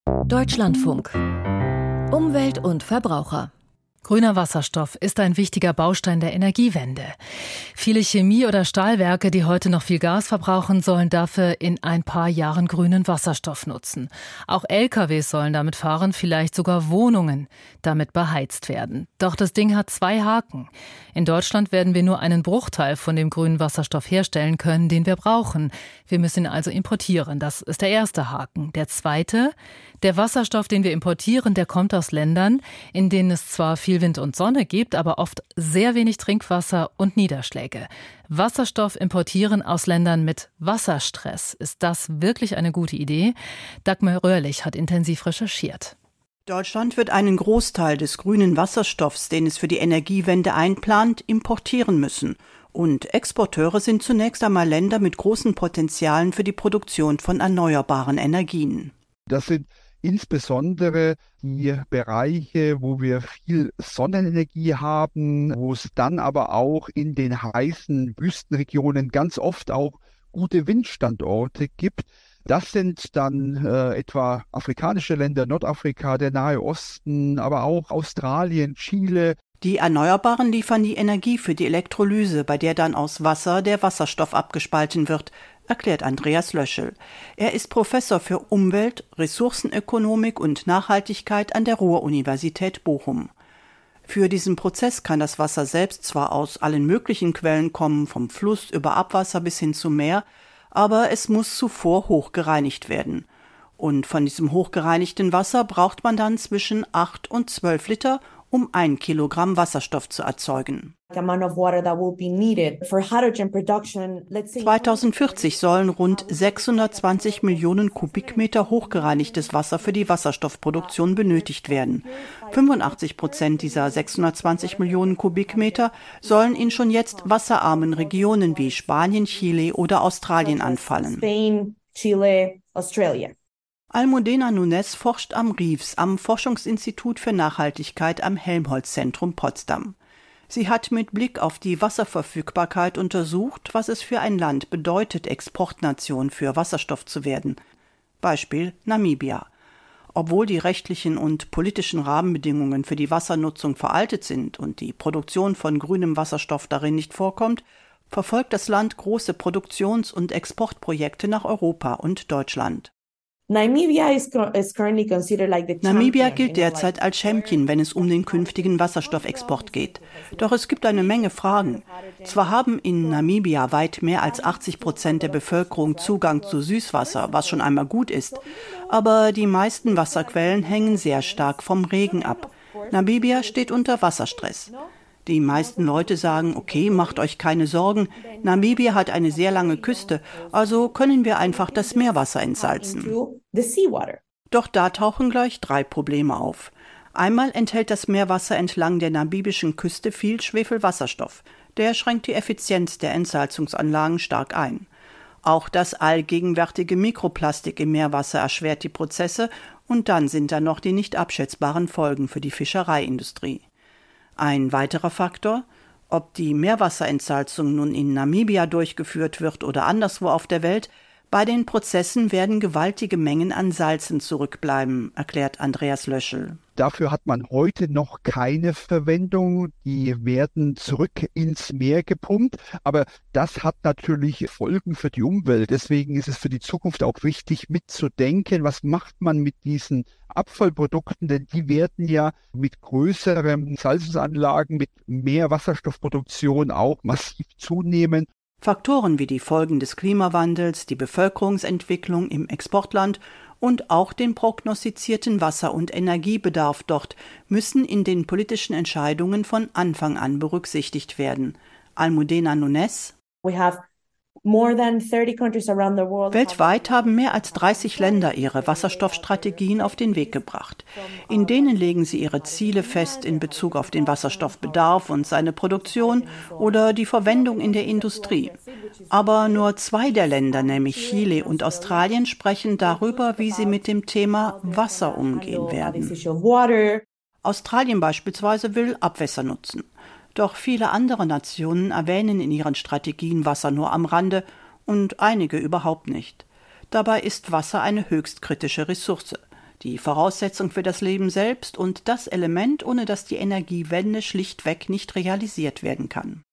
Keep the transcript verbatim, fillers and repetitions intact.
Deutschlandfunk. Umwelt und Verbraucher. Grüner Wasserstoff ist ein wichtiger Baustein der Energiewende. Viele Chemie- oder Stahlwerke, die heute noch viel Gas verbrauchen, sollen dafür in ein paar Jahren grünen Wasserstoff nutzen. Auch L K Ws sollen damit fahren, vielleicht sogar Wohnungen damit beheizt werden. Doch das Ding hat zwei Haken. In Deutschland werden wir nur einen Bruchteil von dem grünen Wasserstoff herstellen können, den wir brauchen. Wir müssen ihn also importieren. Das ist der erste Haken. Der zweite: Der Wasserstoff, den wir importieren, der kommt aus Ländern, in denen es zwar viel Wind und Sonne gibt, aber oft sehr wenig Trinkwasser und Niederschläge. Wasserstoff importieren aus Ländern mit Wasserstress. Ist das wirklich eine gute Idee? Dagmar Röhrlich hat intensiv recherchiert. Deutschland wird einen Großteil des grünen Wasserstoffs, den es für die Energiewende einplant, importieren müssen. Und Exporteure sind zunächst einmal Länder mit großen Potenzialen für die Produktion von erneuerbaren Energien. Das sind insbesondere die Bereiche, wo wir viel Sonnenenergie haben, wo es dann aber auch in den heißen Wüstenregionen ganz oft auch gute Windstandorte gibt. Das sind dann äh, etwa afrikanische Länder, Nordafrika, der Nahe Osten, aber auch Australien, Chile. Die Erneuerbaren liefern die Energie für die Elektrolyse, bei der dann aus Wasser der Wasserstoff abgespalten wird, erklärt Andreas Löschel. Er ist Professor für Umwelt, Ressourcenökonomik und Nachhaltigkeit an der Ruhr-Universität Bochum. Für diesen Prozess kann das Wasser selbst zwar aus allen möglichen Quellen kommen, vom Fluss über Abwasser bis hin zum Meer, aber es muss zuvor hochgereinigt werden. Und von diesem hochgereinigten Wasser braucht man dann zwischen acht und zwölf Liter, um ein Kilogramm Wasserstoff zu erzeugen. zweitausendvierzig sollen rund sechshundertzwanzig Millionen Kubikmeter hochgereinigtes Wasser für die Wasserstoffproduktion benötigt werden. fünfundachtzig Prozent dieser sechshundertzwanzig Millionen Kubikmeter sollen in schon jetzt wasserarmen Regionen wie Spanien, Chile oder Australien anfallen. Spain, Chile, Australia. Almudena Nunes forscht am R I E Fs, am Forschungsinstitut für Nachhaltigkeit am Helmholtz-Zentrum Potsdam. Sie hat mit Blick auf die Wasserverfügbarkeit untersucht, was es für ein Land bedeutet, Exportnation für Wasserstoff zu werden. Beispiel Namibia. Obwohl die rechtlichen und politischen Rahmenbedingungen für die Wassernutzung veraltet sind und die Produktion von grünem Wasserstoff darin nicht vorkommt, verfolgt das Land große Produktions- und Exportprojekte nach Europa und Deutschland. Namibia is currently considered like the Namibia gilt derzeit als Champion, wenn es um den künftigen Wasserstoffexport geht. Doch es gibt eine Menge Fragen. Zwar haben in Namibia weit mehr als achtzig Prozent der Bevölkerung Zugang zu Süßwasser, was schon einmal gut ist, aber die meisten Wasserquellen hängen sehr stark vom Regen ab. Namibia steht unter Wasserstress. Die meisten Leute sagen, okay, macht euch keine Sorgen, Namibia hat eine sehr lange Küste, also können wir einfach das Meerwasser entsalzen. Doch da tauchen gleich drei Probleme auf. Einmal enthält das Meerwasser entlang der namibischen Küste viel Schwefelwasserstoff. Der schränkt die Effizienz der Entsalzungsanlagen stark ein. Auch das allgegenwärtige Mikroplastik im Meerwasser erschwert die Prozesse und dann sind da noch die nicht abschätzbaren Folgen für die Fischereiindustrie. Ein weiterer Faktor: Ob die Meerwasserentsalzung nun in Namibia durchgeführt wird oder anderswo auf der Welt, bei den Prozessen werden gewaltige Mengen an Salzen zurückbleiben, erklärt Andreas Löschel. Dafür hat man heute noch keine Verwendung. Die werden zurück ins Meer gepumpt. Aber das hat natürlich Folgen für die Umwelt. Deswegen ist es für die Zukunft auch wichtig, mitzudenken, was macht man mit diesen Abfallprodukten? Denn die werden ja mit größeren Salzungsanlagen, mit mehr Wasserstoffproduktion auch massiv zunehmen. Faktoren wie die Folgen des Klimawandels, die Bevölkerungsentwicklung im Exportland und auch den prognostizierten Wasser- und Energiebedarf dort müssen in den politischen Entscheidungen von Anfang an berücksichtigt werden. Almudena Nunes: We have more than thirty countries around the world. Weltweit haben mehr als dreißig Länder ihre Wasserstoffstrategien auf den Weg gebracht. In denen legen sie ihre Ziele fest in Bezug auf den Wasserstoffbedarf und seine Produktion oder die Verwendung in der Industrie. Aber nur zwei der Länder, nämlich Chile und Australien, sprechen darüber, wie sie mit dem Thema Wasser umgehen werden. Australien beispielsweise will Abwässer nutzen. Doch viele andere Nationen erwähnen in ihren Strategien Wasser nur am Rande und einige überhaupt nicht. Dabei ist Wasser eine höchst kritische Ressource. die Voraussetzung für das Leben selbst und das Element, ohne das die Energiewende schlichtweg nicht realisiert werden kann.